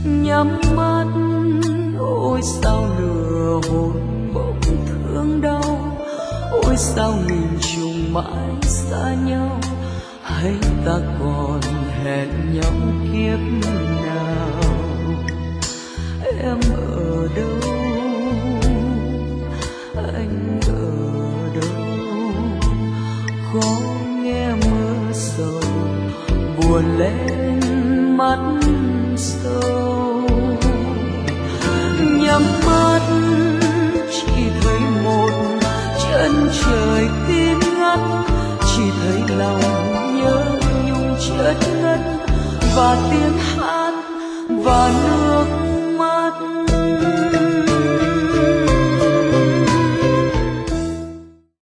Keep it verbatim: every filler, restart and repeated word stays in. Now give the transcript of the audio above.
nhắm mắt ôi sao lửa hồn bỗng thương đau, ôi sao nghìn trùng mãi xa nhau, hay ta còn hẹn nhau kiếp nào. Em ở đâu, anh ở đâu, có nghe mưa sầu buồn lên mắt sâu. Nhắm mắt chỉ thấy một chân trời tím ngắt, chỉ thấy lòng nhớ nhung chất ngất và tiếng